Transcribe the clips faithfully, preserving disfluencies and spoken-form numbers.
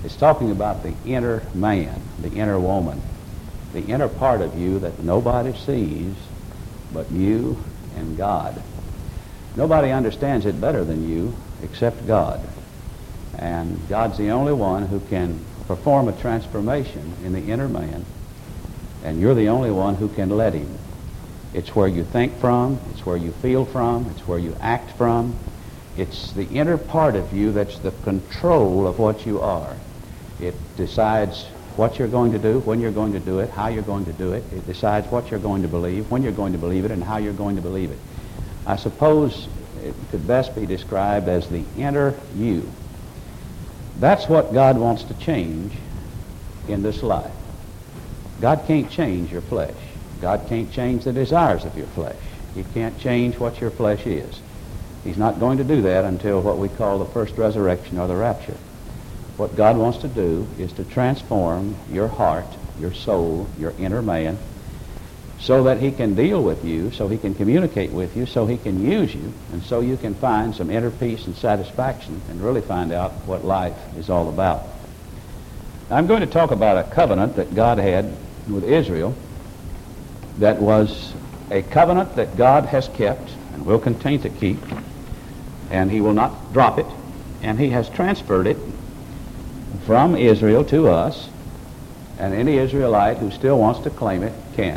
It's talking about the inner man, the inner woman, the inner part of you that nobody sees but you and God. Nobody understands it better than you except God. And God's the only one who can perform a transformation in the inner man, and you're the only one who can let him. It's where you think from, it's where you feel from, it's where you act from. It's the inner part of you that's the control of what you are. It decides what you're going to do, when you're going to do it, how you're going to do it. It decides what you're going to believe, when you're going to believe it, and how you're going to believe it. I suppose it could best be described as the inner you. That's what God wants to change in this life. God can't change your flesh. God can't change the desires of your flesh. He can't change what your flesh is. He's not going to do that until what we call the first resurrection or the rapture. What God wants to do is to transform your heart, your soul, your inner man, so that he can deal with you, so he can communicate with you, so he can use you, and so you can find some inner peace and satisfaction and really find out what life is all about. Now, I'm going to talk about a covenant that God had with Israel that was a covenant that God has kept and will continue to keep, and he will not drop it, and he has transferred it from Israel to us, and any Israelite who still wants to claim it can.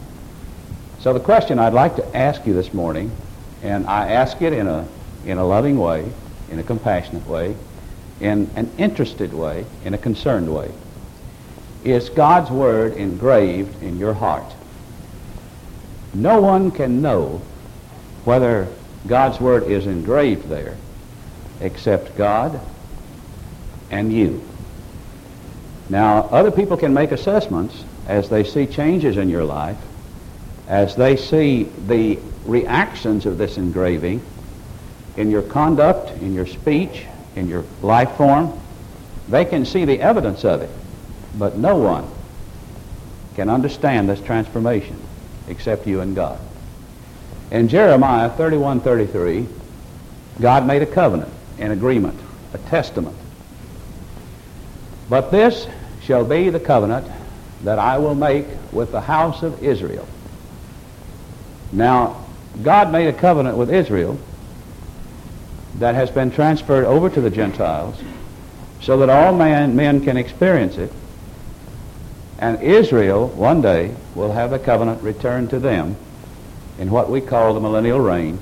So the question I'd like to ask you this morning, and I ask it in a in a loving way, in a compassionate way, in an interested way, in a concerned way, is God's Word engraved in your heart? No one can know whether God's Word is engraved there except God and you. Now, other people can make assessments as they see changes in your life, as they see the reactions of this engraving in your conduct, in your speech, in your life form. They can see the evidence of it, but no one can understand this transformation except you and God. In Jeremiah thirty-one thirty-three, God made a covenant, an agreement, a testament. But this shall be the covenant that I will make with the house of Israel. Now, God made a covenant with Israel that has been transferred over to the Gentiles so that all man, men can experience it. And Israel, one day, will have the covenant returned to them in what we call the millennial reign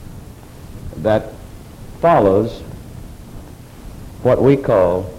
that follows what we call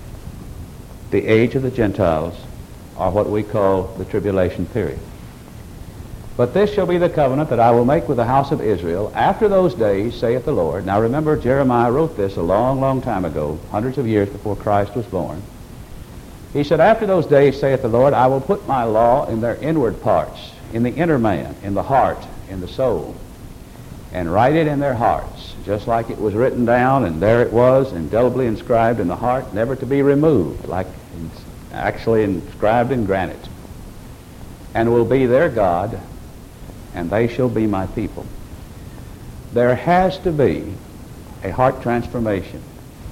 the age of the Gentiles, or what we call the tribulation period. But this shall be the covenant that I will make with the house of Israel after those days, saith the Lord. Now remember, Jeremiah wrote this a long, long time ago, hundreds of years before Christ was born. He said, after those days, saith the Lord, I will put my law in their inward parts, in the inner man, in the heart, in the soul, and write it in their hearts, just like it was written down, and there it was, indelibly inscribed in the heart, never to be removed, like it's actually inscribed in granite, and will be their God, and they shall be my people. There has to be a heart transformation,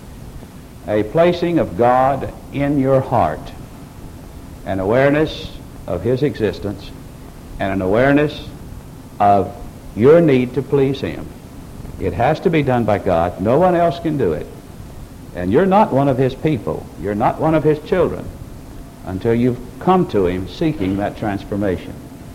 a placing of God in your heart, an awareness of his existence, and an awareness of your need to please him. It has to be done by God. No one else can do it. And you're not one of his people. You're not one of his children until you've come to him seeking that transformation.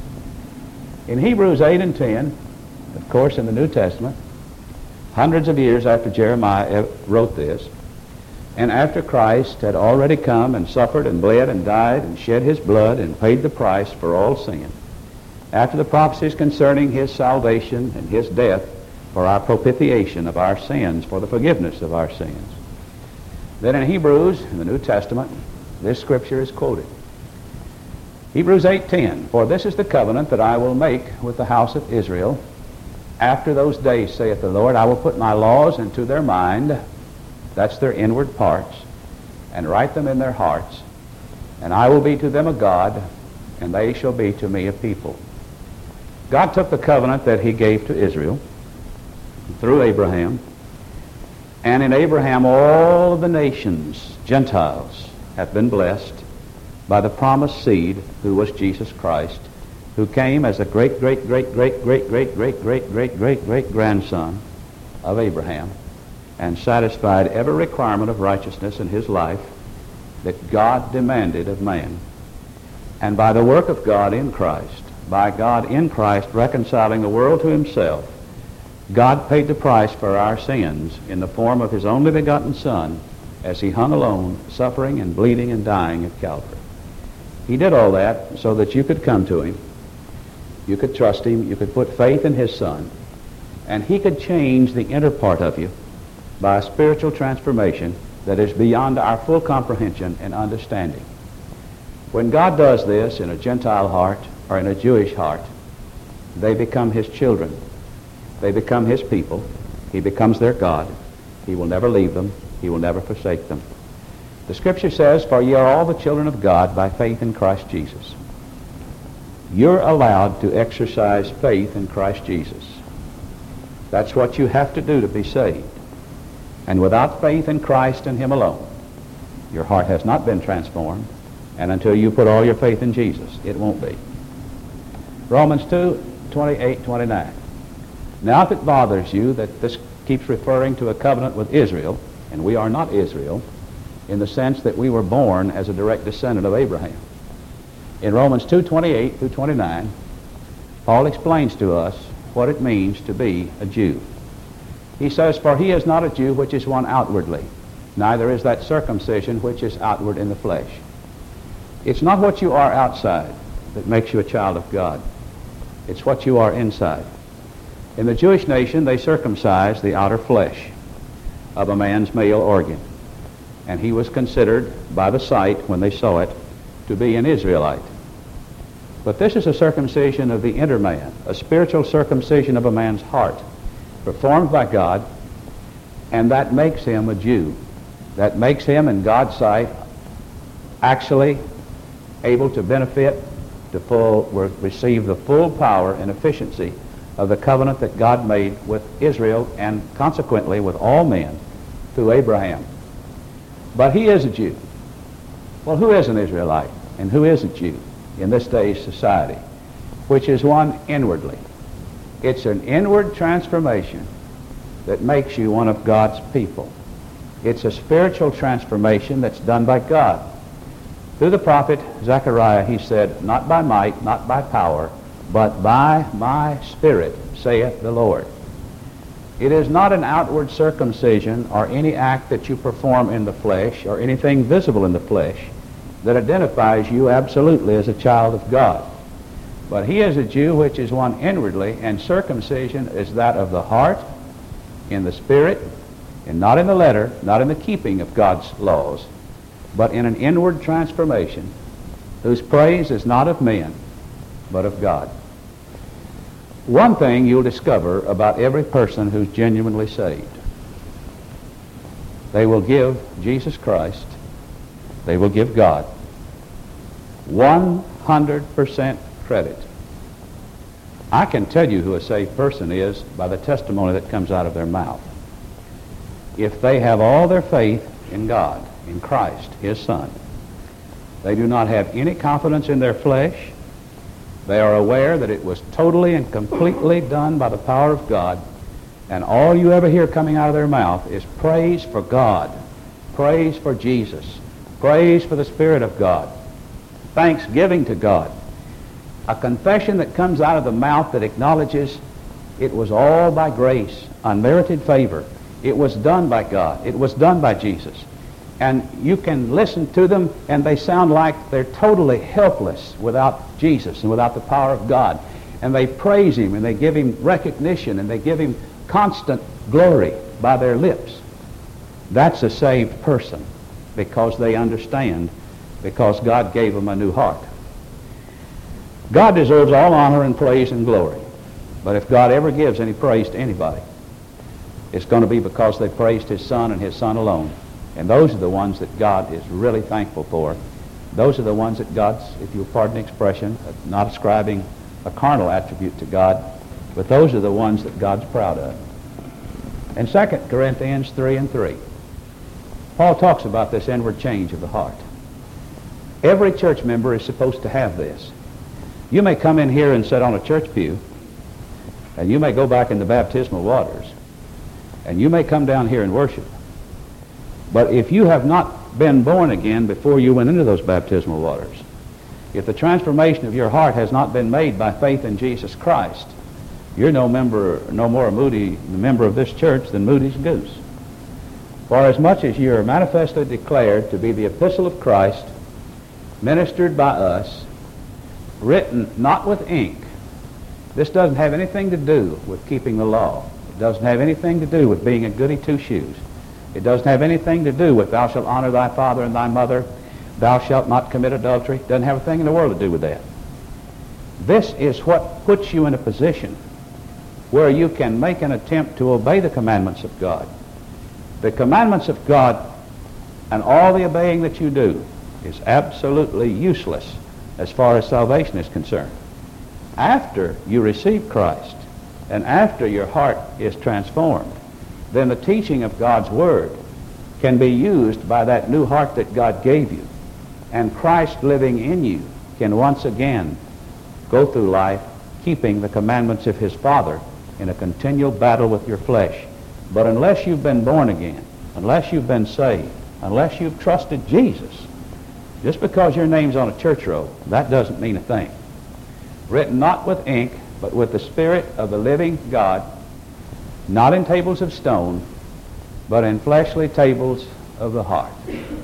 In Hebrews eight and ten, of course in the New Testament, hundreds of years after Jeremiah wrote this, and after Christ had already come and suffered and bled and died and shed his blood and paid the price for all sin, after the prophecies concerning his salvation and his death for our propitiation of our sins, for the forgiveness of our sins, then in Hebrews, in the New Testament, this scripture is quoted. Hebrews eight ten, for this is the covenant that I will make with the house of Israel. After those days, saith the Lord, I will put my laws into their mind, that's their inward parts, and write them in their hearts, and I will be to them a God, and they shall be to me a people. God took the covenant that he gave to Israel through Abraham, And in Abraham all of the nations, Gentiles, have been blessed by the promised seed, who was Jesus Christ, who came as a great, great, great, great, great, great, great, great, great, great, great grandson of Abraham, and satisfied every requirement of righteousness in his life that God demanded of man. And by the work of God in Christ, by God in Christ reconciling the world to himself, God paid the price for our sins in the form of his only begotten Son as he hung alone, suffering and bleeding and dying at Calvary. He did all that so that you could come to him, you could trust him, you could put faith in his Son, and he could change the inner part of you by a spiritual transformation that is beyond our full comprehension and understanding. When God does this in a Gentile heart or in a Jewish heart, they become his children. They become his people. He becomes their God. He will never leave them. He will never forsake them. The Scripture says, "For ye are all the children of God by faith in Christ Jesus." You're allowed to exercise faith in Christ Jesus. That's what you have to do to be saved. And without faith in Christ and him alone, your heart has not been transformed, and until you put all your faith in Jesus, it won't be. Romans two, twenty-eight, twenty-nine. Now if it bothers you that this keeps referring to a covenant with Israel, and we are not Israel, in the sense that we were born as a direct descendant of Abraham. In Romans two, twenty-eight through twenty-nine, Paul explains to us what it means to be a Jew. He says, "For he is not a Jew which is one outwardly, neither is that circumcision which is outward in the flesh." It's not what you are outside that makes you a child of God. It's what you are inside. In the Jewish nation, they circumcised the outer flesh of a man's male organ, and he was considered by the sight, when they saw it, to be an Israelite. But this is a circumcision of the inner man, a spiritual circumcision of a man's heart, performed by God, and that makes him a Jew. That makes him, in God's sight, actually able to benefit, to full, receive the full power and efficiency of the covenant that God made with Israel, and consequently with all men through Abraham. But he is a Jew. Well, who is an Israelite and who is a Jew in this day's society? Which is one inwardly. It's an inward transformation that makes you one of God's people. It's a spiritual transformation that's done by God. Through the prophet Zechariah, he said, "Not by might, not by power, but by my Spirit, saith the Lord." It is not an outward circumcision or any act that you perform in the flesh or anything visible in the flesh that identifies you absolutely as a child of God. But he is a Jew which is one inwardly, and circumcision is that of the heart, in the spirit, and not in the letter, not in the keeping of God's laws, but in an inward transformation whose praise is not of men, but of God. One thing you'll discover about every person who's genuinely saved: they will give Jesus Christ, they will give God one hundred percent credit. I can tell you who a saved person is by the testimony that comes out of their mouth. If they have all their faith in God, in Christ, his Son, they do not have any confidence in their flesh. They are aware that it was totally and completely done by the power of God, and all you ever hear coming out of their mouth is praise for God, praise for Jesus, praise for the Spirit of God, thanksgiving to God. A confession that comes out of the mouth that acknowledges it was all by grace, unmerited favor. It was done by God. It was done by Jesus. And you can listen to them, and they sound like they're totally helpless without Jesus and without the power of God. And they praise him, and they give him recognition, and they give him constant glory by their lips. That's a saved person, because they understand, because God gave them a new heart. God deserves all honor and praise and glory. But if God ever gives any praise to anybody, it's going to be because they praised his Son and his Son alone. And those are the ones that God is really thankful for. Those are the ones that God's, if you'll pardon the expression, not ascribing a carnal attribute to God, but those are the ones that God's proud of. In Second Corinthians three and three, Paul talks about this inward change of the heart. Every church member is supposed to have this. You may come in here and sit on a church pew, and you may go back in the baptismal waters, and you may come down here and worship. But if you have not been born again before you went into those baptismal waters, if the transformation of your heart has not been made by faith in Jesus Christ, you're no member, no more a Moody member of this church than Moody's goose. For as much as you are manifestly declared to be the epistle of Christ, ministered by us, written not with ink. This doesn't have anything to do with keeping the law. It doesn't have anything to do with being a goody two-shoes. It doesn't have anything to do with thou shalt honor thy father and thy mother, thou shalt not commit adultery. It doesn't have a thing in the world to do with that. This is what puts you in a position where you can make an attempt to obey the commandments of God. The commandments of God and all the obeying that you do is absolutely useless as far as salvation is concerned. After you receive Christ and after your heart is transformed, then the teaching of God's Word can be used by that new heart that God gave you, and Christ living in you can once again go through life keeping the commandments of his Father in a continual battle with your flesh. But unless you've been born again, unless you've been saved, unless you've trusted Jesus, just because your name's on a church roll, that doesn't mean a thing. Written not with ink, but with the Spirit of the living God, not in tables of stone, but in fleshly tables of the heart.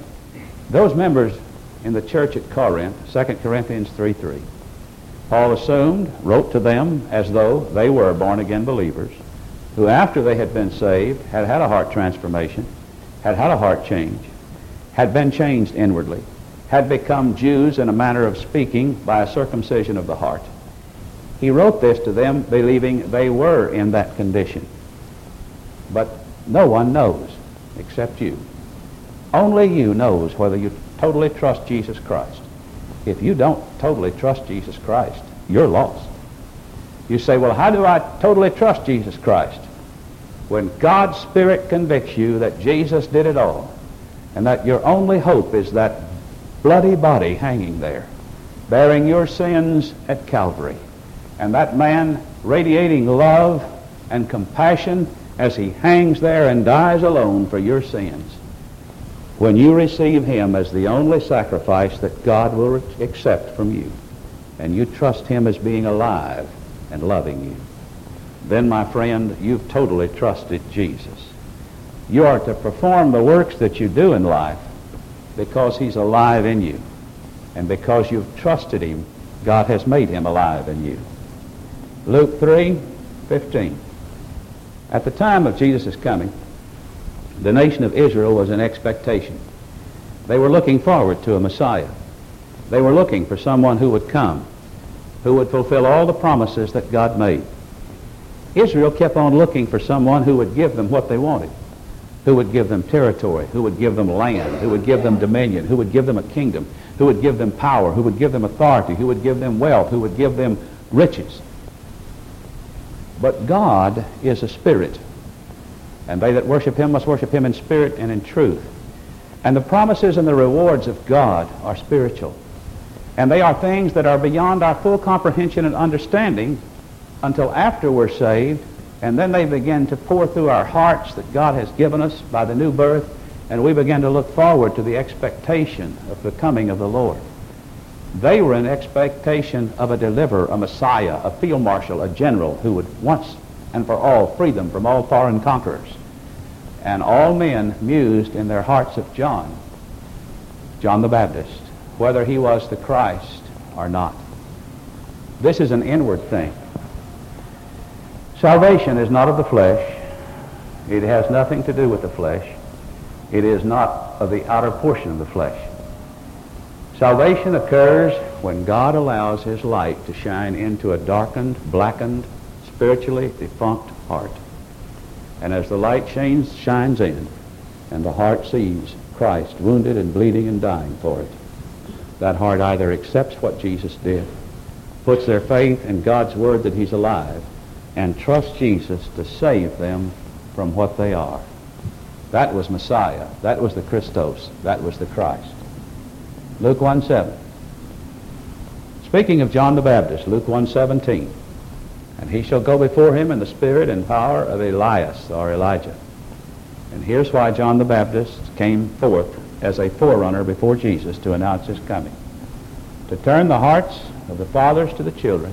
Those members in the church at Corinth, Second Corinthians three three, Paul assumed, wrote to them as though they were born-again believers, who after they had been saved, had had a heart transformation, had had a heart change, had been changed inwardly, had become Jews in a manner of speaking by a circumcision of the heart. He wrote this to them believing they were in that condition. But no one knows except you. Only you knows whether you totally trust Jesus Christ. If you don't totally trust Jesus Christ, you're lost. You say, well, how do I totally trust Jesus Christ? When God's Spirit convicts you that Jesus did it all, and that your only hope is that bloody body hanging there, bearing your sins at Calvary, and that man radiating love and compassion as he hangs there and dies alone for your sins. When you receive him as the only sacrifice that God will accept from you, and you trust him as being alive and loving you, then, my friend, you've totally trusted Jesus. You are to perform the works that you do in life because he's alive in you. And because you've trusted him, God has made him alive in you. Luke three fifteen. At the time of Jesus' coming, the nation of Israel was in expectation. They were looking forward to a Messiah. They were looking for someone who would come, who would fulfill all the promises that God made. Israel kept on looking for someone who would give them what they wanted, who would give them territory, who would give them land, who would give them dominion, who would give them a kingdom, who would give them power, who would give them authority, who would give them wealth, who would give them riches. But God is a spirit, and they that worship him must worship him in spirit and in truth. And the promises and the rewards of God are spiritual. And they are things that are beyond our full comprehension and understanding until after we're saved, and then they begin to pour through our hearts that God has given us by the new birth, and we begin to look forward to the expectation of the coming of the Lord. They were in expectation of a deliverer, a Messiah, a field marshal, a general who would once and for all free them from all foreign conquerors. And all men mused in their hearts of John, John the Baptist, whether he was the Christ or not. This is an inward thing. Salvation is not of the flesh. It has nothing to do with the flesh. It is not of the outer portion of the flesh. Salvation occurs when God allows his light to shine into a darkened, blackened, spiritually defunct heart. And as the light shines, shines in, and the heart sees Christ wounded and bleeding and dying for it, that heart either accepts what Jesus did, puts their faith in God's word that he's alive, and trusts Jesus to save them from what they are. That was Messiah. That was the Christos. That was the Christ. Luke one seven. Speaking of John the Baptist, Luke one seventeen. And he shall go before him in the spirit and power of Elias, or Elijah. And here's why John the Baptist came forth as a forerunner before Jesus to announce his coming. To turn the hearts of the fathers to the children,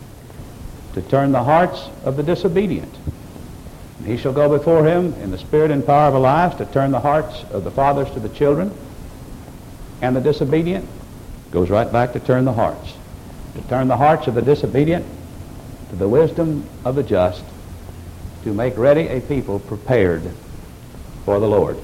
to turn the hearts of the disobedient. And he shall go before him in the spirit and power of Elias to turn the hearts of the fathers to the children, and the disobedient goes right back to turn the hearts. To turn the hearts of the disobedient to the wisdom of the just, to make ready a people prepared for the Lord.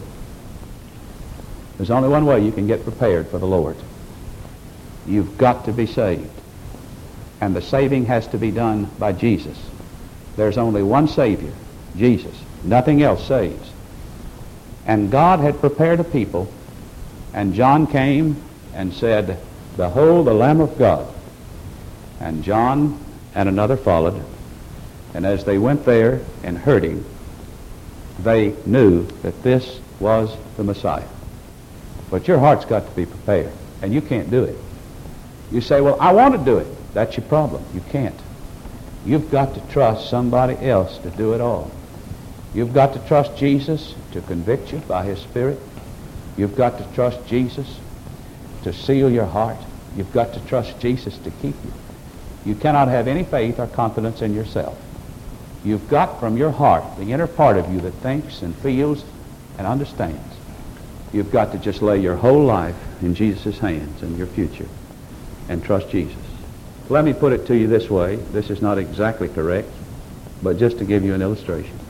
There's only one way you can get prepared for the Lord. You've got to be saved. And the saving has to be done by Jesus. There's only one Savior, Jesus. Nothing else saves. And God had prepared a people, and John came and said, "Behold the Lamb of God." And John and another followed, and as they went there and heard him, they knew that this was the Messiah. But your heart's got to be prepared, and you can't do it. You say, "Well, I want to do it." That's your problem. You can't. You've got to trust somebody else to do it all. You've got to trust Jesus to convict you by his Spirit. You've got to trust Jesus to seal your heart. You've got to trust Jesus to keep you. You cannot have any faith or confidence in yourself. You've got from your heart, the inner part of you that thinks and feels and understands, you've got to just lay your whole life in Jesus' hands and your future and trust Jesus. Let me put it to you this way. This is not exactly correct, but just to give you an illustration.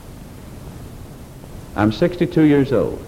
I'm sixty-two years old.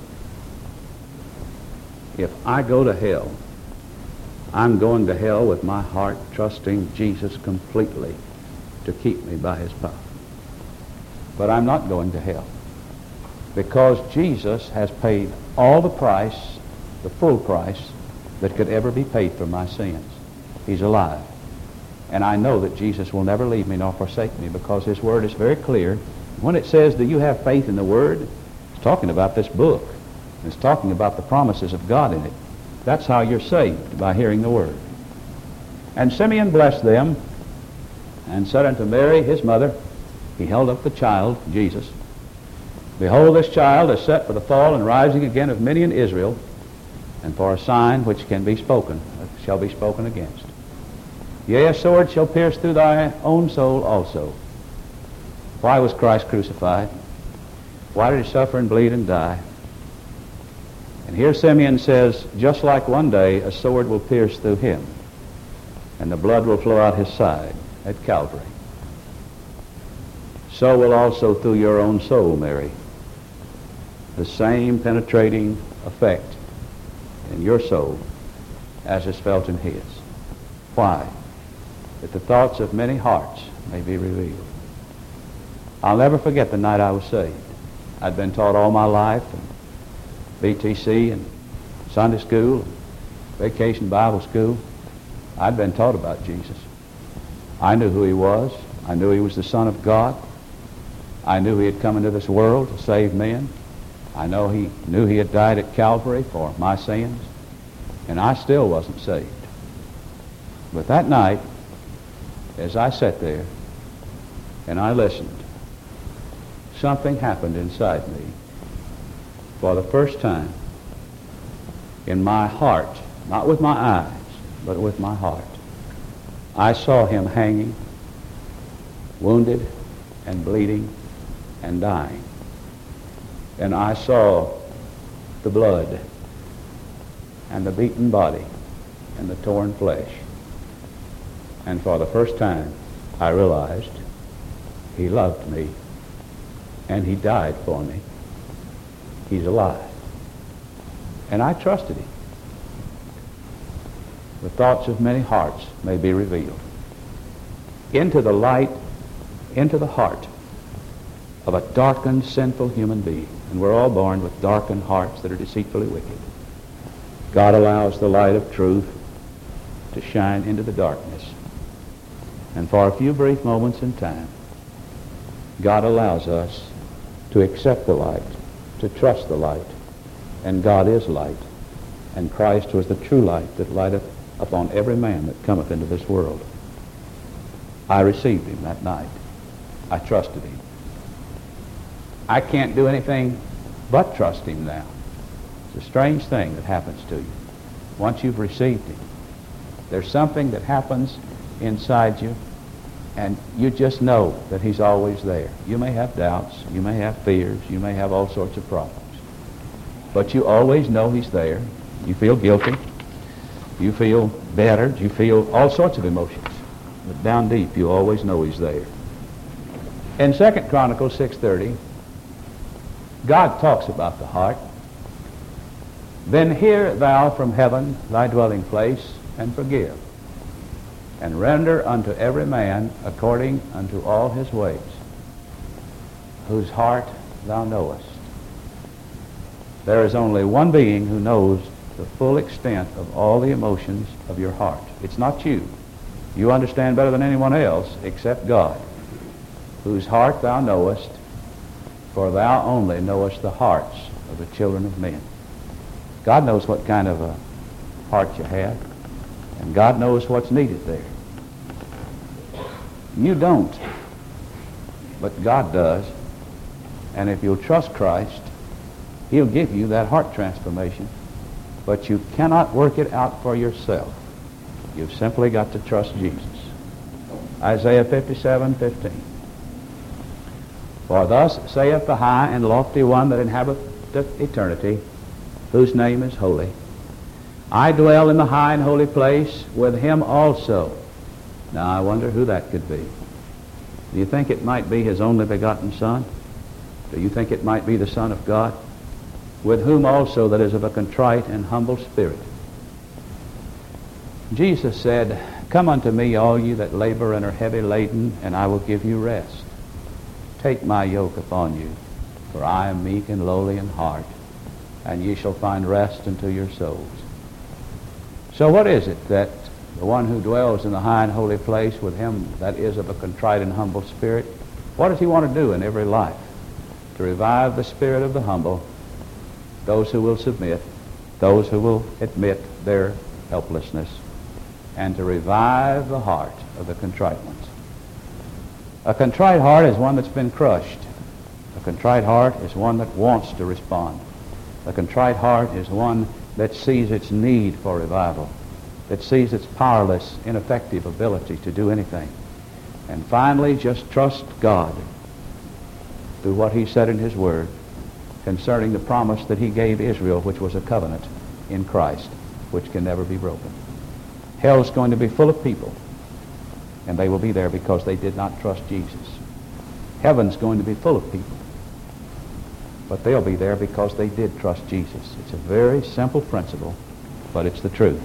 If I go to hell, I'm going to hell with my heart trusting Jesus completely to keep me by his power. But I'm not going to hell because Jesus has paid all the price, the full price that could ever be paid for my sins. He's alive. And I know that Jesus will never leave me nor forsake me because his word is very clear. When it says that you have faith in the word, it's talking about this book. It's talking about the promises of God in it. That's how you're saved, by hearing the word. And Simeon blessed them and said unto Mary, his mother, he held up the child, Jesus. Behold, this child is set for the fall and rising again of many in Israel, and for a sign which can be spoken, shall be spoken against. Yea, a sword shall pierce through thy own soul also. Why was Christ crucified? Why did he suffer and bleed and die? And here Simeon says, just like one day a sword will pierce through him, and the blood will flow out his side at Calvary, so will also through your own soul, Mary, the same penetrating effect in your soul as is felt in his. Why? That the thoughts of many hearts may be revealed. I'll never forget the night I was saved. I'd been taught all my life in B T C and Sunday school, and Vacation Bible School. I'd been taught about Jesus. I knew who he was. I knew he was the Son of God. I knew he had come into this world to save men. I know he knew he had died at Calvary for my sins, and I still wasn't saved. But that night, as I sat there and I listened, something happened inside me. For the first time in my heart, not with my eyes, but with my heart, I saw him hanging, wounded and bleeding and dying. And I saw the blood and the beaten body and the torn flesh. And for the first time, I realized he loved me and he died for me. He's alive. And I trusted him. The thoughts of many hearts may be revealed. Into the light, into the heart of a darkened, sinful human being. And we're all born with darkened hearts that are deceitfully wicked. God allows the light of truth to shine into the darkness. And for a few brief moments in time, God allows us to accept the light, to trust the light. And God is light. And Christ was the true light that lighteth upon every man that cometh into this world. I received him that night. I trusted him. I can't do anything but trust him now. It's a strange thing that happens to you. Once you've received him, there's something that happens inside you, and you just know that he's always there. You may have doubts, you may have fears, you may have all sorts of problems, but you always know he's there. You feel guilty, you feel battered, you feel all sorts of emotions, but down deep you always know he's there. In Second Chronicles six thirty, God talks about the heart. Then hear thou from heaven thy dwelling place, and forgive, and render unto every man according unto all his ways, whose heart thou knowest. There is only one being who knows the full extent of all the emotions of your heart. It's not you. You understand better than anyone else except God, whose heart thou knowest, for thou only knowest the hearts of the children of men. God knows what kind of a heart you have, and God knows what's needed there. You don't, but God does. And if you'll trust Christ, he'll give you that heart transformation. But you cannot work it out for yourself. You've simply got to trust Jesus. Isaiah fifty-seven fifteen. For thus saith the high and lofty one that inhabiteth eternity, whose name is holy. I dwell in the high and holy place with him also. Now I wonder who that could be. Do you think it might be his only begotten Son? Do you think it might be the Son of God? With whom also that is of a contrite and humble spirit. Jesus said, Come unto me, all you that labor and are heavy laden, and I will give you rest. Take my yoke upon you, for I am meek and lowly in heart, and ye shall find rest unto your souls. So what is it that the one who dwells in the high and holy place with him that is of a contrite and humble spirit, what does he want to do in every life? To revive the spirit of the humble, those who will submit, those who will admit their helplessness, and to revive the heart of the contrite ones. A contrite heart is one that's been crushed. A contrite heart is one that wants to respond. A contrite heart is one that sees its need for revival, that sees its powerless, ineffective ability to do anything. And finally, just trust God through what he said in his word concerning the promise that he gave Israel, which was a covenant in Christ, which can never be broken. Hell's going to be full of people, and they will be there because they did not trust Jesus. Heaven's going to be full of people, but they'll be there because they did trust Jesus. It's a very simple principle, but it's the truth.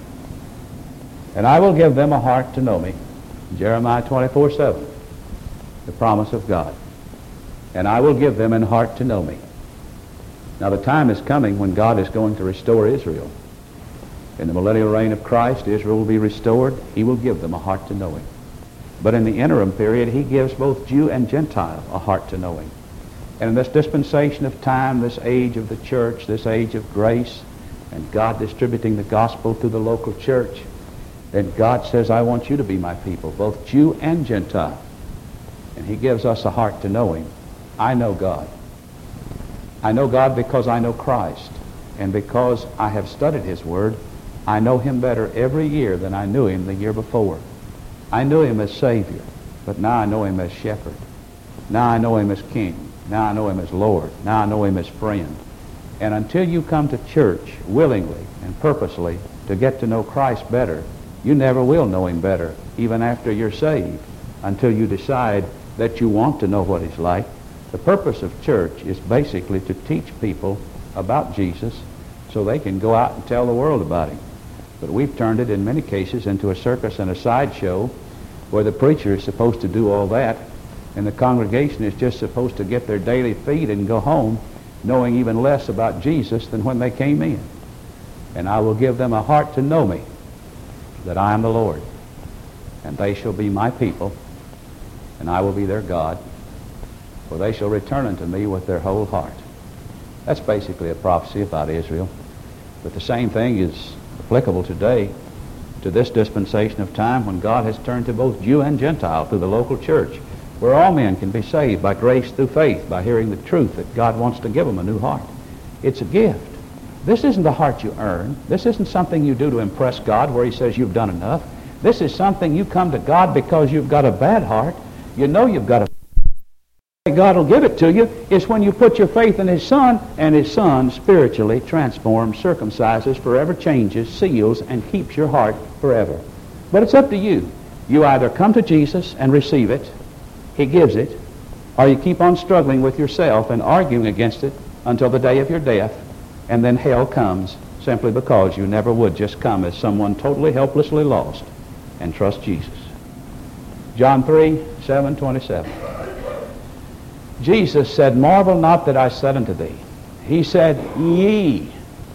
And I will give them a heart to know me. Jeremiah twenty-four seven, the promise of God. And I will give them an heart to know me. Now the time is coming when God is going to restore Israel. In the millennial reign of Christ, Israel will be restored. He will give them a heart to know him. But in the interim period, he gives both Jew and Gentile a heart to know him. And in this dispensation of time, this age of the church, this age of grace, and God distributing the gospel through the local church, then God says, I want you to be my people, both Jew and Gentile. And he gives us a heart to know him. I know God. I know God because I know Christ. And because I have studied his word, I know him better every year than I knew him the year before. I knew him as Savior, but now I know him as Shepherd. Now I know him as King. Now I know him as Lord. Now I know him as friend. And until you come to church willingly and purposely to get to know Christ better, you never will know him better, even after you're saved, until you decide that you want to know what he's like. The purpose of church is basically to teach people about Jesus so they can go out and tell the world about him. But we've turned it in many cases into a circus and a sideshow where the preacher is supposed to do all that and the congregation is just supposed to get their daily feed and go home knowing even less about Jesus than when they came in. And I will give them a heart to know me, that I am the Lord, and they shall be my people, and I will be their God, for they shall return unto me with their whole heart. That's basically a prophecy about Israel. But the same thing is applicable today to this dispensation of time when God has turned to both Jew and Gentile through the local church, where all men can be saved by grace through faith, by hearing the truth that God wants to give them a new heart. It's a gift. This isn't a heart you earn. This isn't something you do to impress God where he says you've done enough. This is something you come to God because you've got a bad heart. You know you've got a God will give it to you is when you put your faith in his Son, and his Son spiritually transforms, circumcises, forever changes, seals, and keeps your heart forever. But it's up to you. You either come to Jesus and receive it, he gives it, or you keep on struggling with yourself and arguing against it until the day of your death, and then hell comes simply because you never would just come as someone totally helplessly lost and trust Jesus. John three, seven, twenty-seven. Jesus said, marvel not that I said unto thee. He said, ye,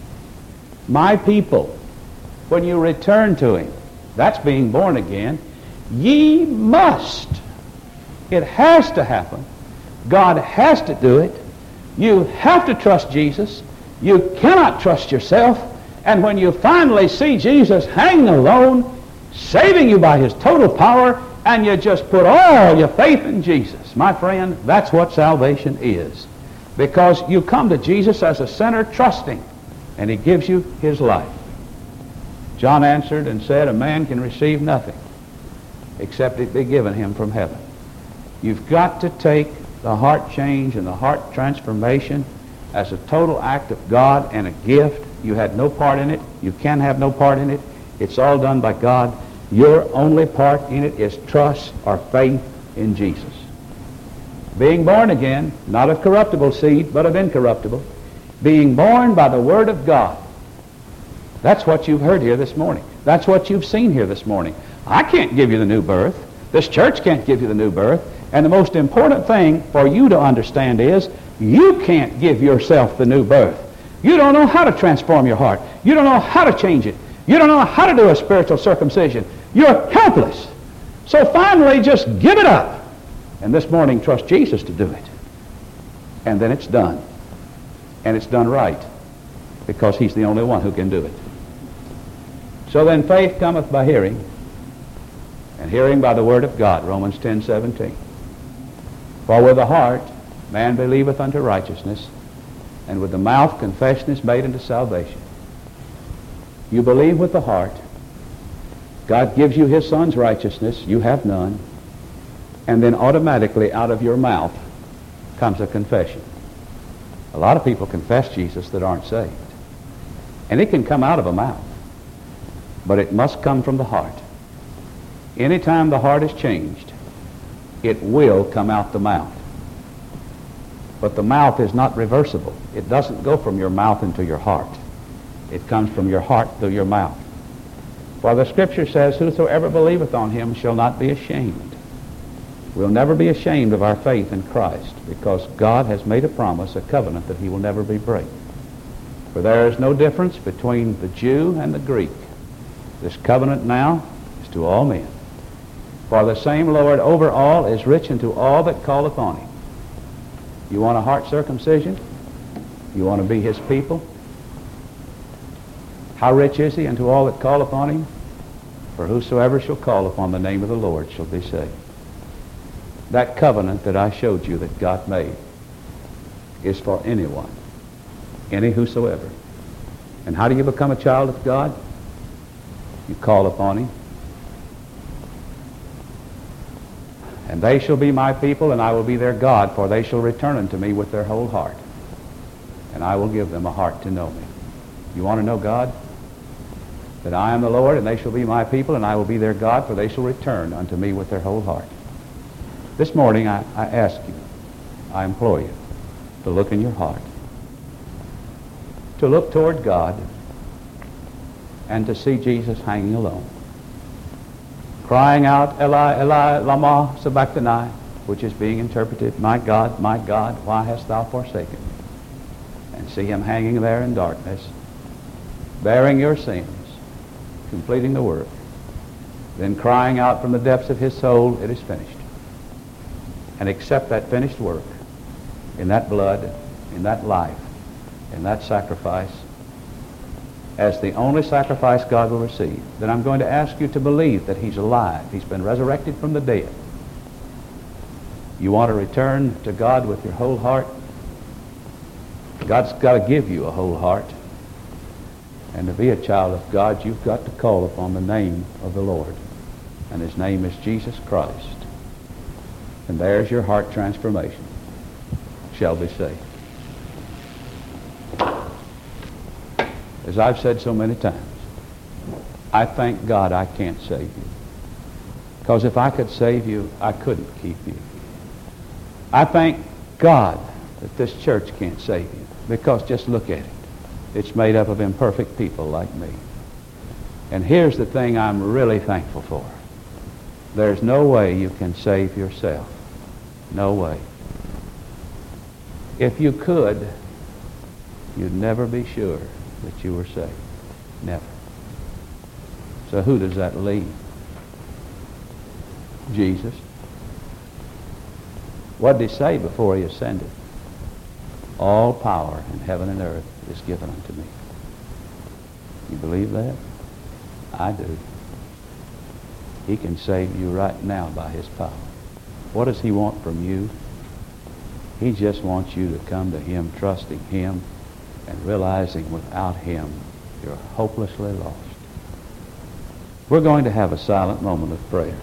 my people, when you return to him, that's being born again, ye must. It has to happen. God has to do it. You have to trust Jesus. You cannot trust yourself. And when you finally see Jesus hanging alone, saving you by his total power, and you just put all your faith in Jesus, my friend, that's what salvation is. Because you come to Jesus as a sinner trusting, and he gives you his life. John answered and said, a man can receive nothing except it be given him from heaven. You've got to take the heart change and the heart transformation as a total act of God and a gift. You had no part in it. You can have no part in it. It's all done by God. Your only part in it is trust or faith in Jesus. Being born again, not of corruptible seed, but of incorruptible. Being born by the Word of God. That's what you've heard here this morning. That's what you've seen here this morning. I can't give you the new birth. This church can't give you the new birth. And the most important thing for you to understand is you can't give yourself the new birth. You don't know how to transform your heart. You don't know how to change it. You don't know how to do a spiritual circumcision. You're helpless. So finally, just give it up. And this morning, trust Jesus to do it. And then it's done. And it's done right. Because he's the only one who can do it. So then faith cometh by hearing. And hearing by the word of God. Romans ten seventeen. For with the heart man believeth unto righteousness, and with the mouth confession is made unto salvation. You believe with the heart. God gives you his Son's righteousness. You have none. And then automatically out of your mouth comes a confession. A lot of people confess Jesus that aren't saved. And it can come out of a mouth. But it must come from the heart. Anytime the heart is changed, it will come out the mouth. But the mouth is not reversible. It doesn't go from your mouth into your heart. It comes from your heart through your mouth. For the Scripture says, whosoever believeth on him shall not be ashamed. We'll never be ashamed of our faith in Christ, because God has made a promise, a covenant, that he will never be break. For there is no difference between the Jew and the Greek. This covenant now is to all men. For the same Lord over all is rich unto all that call upon him. You want a heart circumcision? You want to be his people? How rich is he unto all that call upon him? For whosoever shall call upon the name of the Lord shall be saved. That covenant that I showed you that God made is for anyone, any whosoever. And how do you become a child of God? You call upon him. And they shall be my people, and I will be their God, for they shall return unto me with their whole heart. And I will give them a heart to know me. You want to know God? That I am the Lord, and they shall be my people, and I will be their God, for they shall return unto me with their whole heart. This morning, I, I ask you, I implore you, to look in your heart, to look toward God, and to see Jesus hanging alone, crying out, Eli, Eli, lama sabachthani, which is being interpreted, my God, my God, why hast thou forsaken me? And see him hanging there in darkness, bearing your sins, completing the work, then crying out from the depths of his soul, it is finished. And accept that finished work in that blood, in that life, in that sacrifice, as the only sacrifice God will receive, then I'm going to ask you to believe that he's alive. He's been resurrected from the dead. You want to return to God with your whole heart? God's got to give you a whole heart. And to be a child of God, you've got to call upon the name of the Lord. And his name is Jesus Christ. And there's your heart transformation. Shall be saved. As I've said so many times, I thank God I can't save you. Because if I could save you, I couldn't keep you. I thank God that this church can't save you. Because just look at it. It's made up of imperfect people like me. And here's the thing I'm really thankful for. There's no way you can save yourself. No way. If you could, you'd never be sure that you were saved. Never. So who does that leave? Jesus. What did he say before he ascended? All power in heaven and earth is given unto me. You believe that? I do. He can save you right now by his power. What does he want from you? He just wants you to come to him, trusting him, and realizing without him you're hopelessly lost. We're going to have a silent moment of prayer.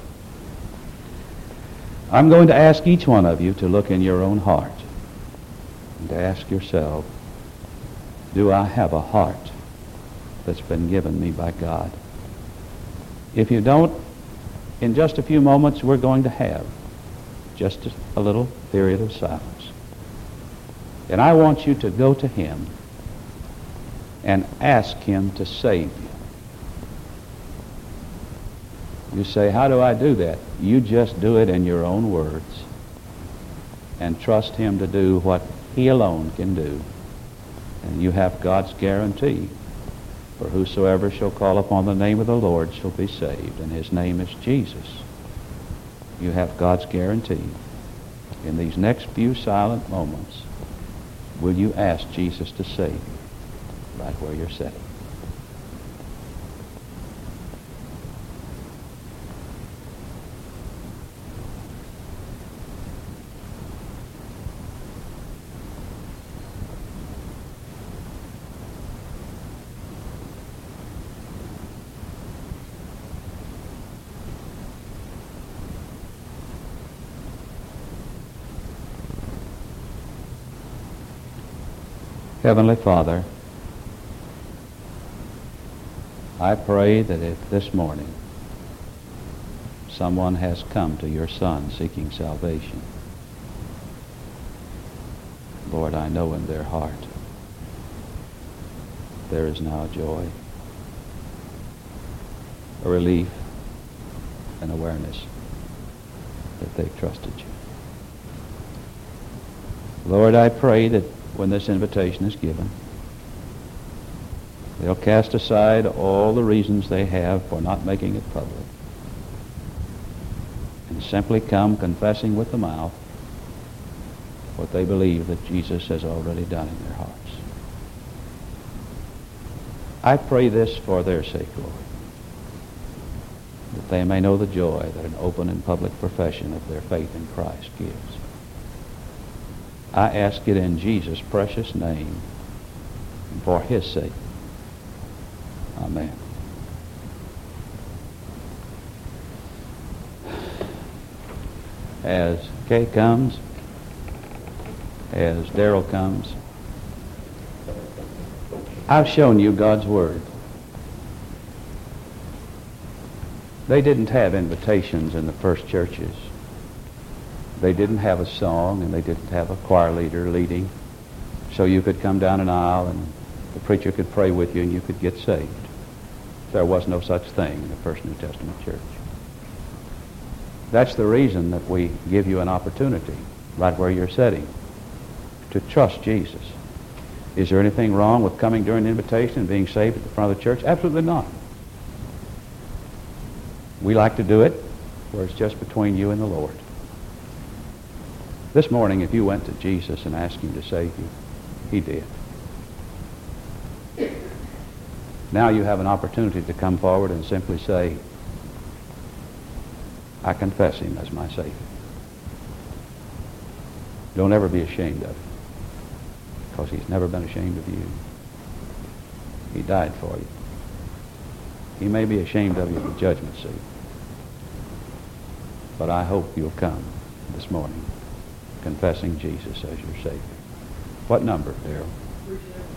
I'm going to ask each one of you to look in your own heart and to ask yourself, do I have a heart that's been given me by God? If you don't, in just a few moments we're going to have just a little period of silence. And I want you to go to him and ask him to save you. You say, how do I do that? You just do it in your own words and trust him to do what he alone can do. And you have God's guarantee. For whosoever shall call upon the name of the Lord shall be saved. And his name is Jesus. You have God's guarantee. In these next few silent moments, will you ask Jesus to save you right where you're sitting? Heavenly Father, I pray that if this morning someone has come to your Son seeking salvation, Lord, I know in their heart there is now joy, a relief, an awareness that they've trusted you. Lord, I pray that when this invitation is given, they'll cast aside all the reasons they have for not making it public and simply come confessing with the mouth what they believe that Jesus has already done in their hearts. I pray this for their sake, Lord, that they may know the joy that an open and public profession of their faith in Christ gives. I ask it in Jesus' precious name and for his sake. Amen. As Kay comes, as Daryl comes, I've shown you God's Word. They didn't have invitations in the first churches. They didn't have a song, and they didn't have a choir leader leading, so you could come down an aisle and the preacher could pray with you and you could get saved. There was no such thing in the first New Testament church. That's the reason that we give you an opportunity, right where you're sitting, to trust Jesus. Is there anything wrong with coming during the invitation and being saved at the front of the church? Absolutely not. We like to do it where it's just between you and the Lord. This morning, if you went to Jesus and asked him to save you, he did. Now you have an opportunity to come forward and simply say, I confess him as my Savior. Don't ever be ashamed of him, because he's never been ashamed of you. He died for you. He may be ashamed of you at the judgment seat, but I hope you'll come this morning confessing Jesus as your Savior. What number, Darrell?